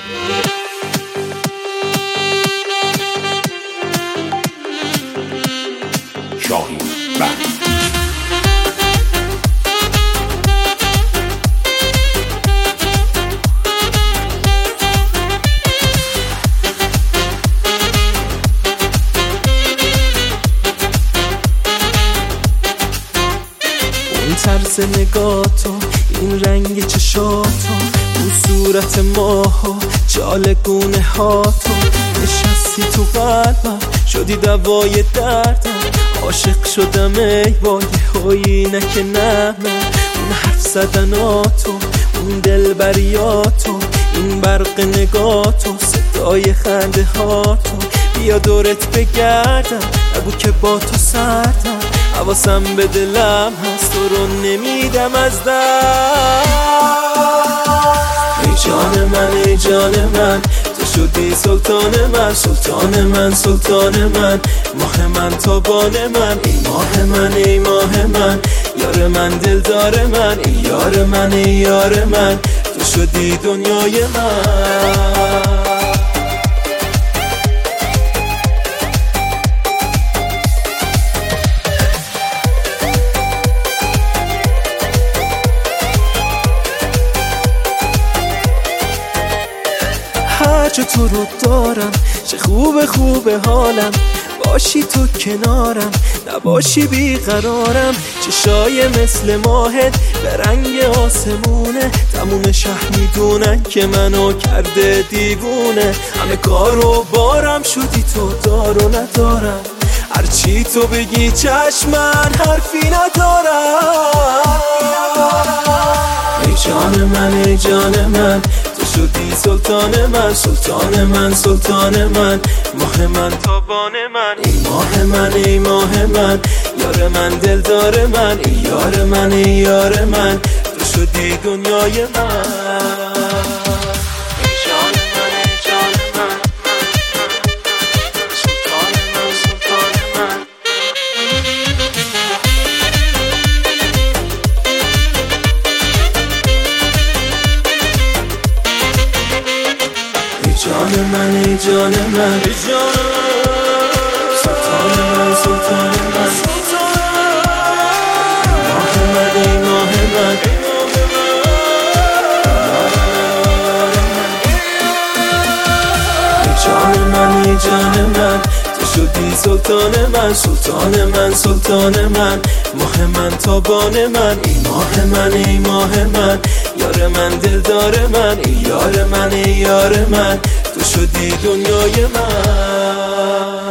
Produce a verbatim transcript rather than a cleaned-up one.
شاهین بند. اون طرز نگاتو، این رنگ چشاتو، اون صورت ماها، چالگونه هاتو، نشستی تو قلبم، شدی دوای دردم، عاشق شدم ای وای هایی نکه نه من. اون حرف زدناتو، اون دلبریاتو، این برق نگاتو، صدای خنده هاتو، بیا دورت بگردم، نگو که با تو سردم، حواسم به دلم هست تو رو نمیدم از دست. ای جان من ای جان من، تو شدی سلطان من، سلطان من سلطان من، ماه من تابان من، ای ماه من ای ماه من، یار من دلدار من، ای یار من ای یار من، تو شدی دنیای من. هرچه تو رو دارم، چه خوب خوب حالم، باشی تو کنارم، نباشی بیقرارم، چشای مثل ماهت به رنگ آسمونه، تموم شهر میدونن که منو کرده دیوونه، همه کارو بارم شدی تو دار و ندارم، هرچی تو بگی چشمن حرفی ندارم. ای جان من ای جان من، تو شدی سلطان من، سلطان من سلطان من، ماه من تابان من، ای ماه من ای ماه من، یار من دلدار من، ای یار من ای یار من، تو شدی دنیای من. جان من ای جان من، سلطان من سلطان من، ماه من ای ماه من، ای جان من ای جان من، تو شدی سلطان من، سلطان من سلطان من، ماه من تابان من، ای ماه من ای ماه من، یار من دلدار من، ای یار من ای یار من، تو شدی دنیای من.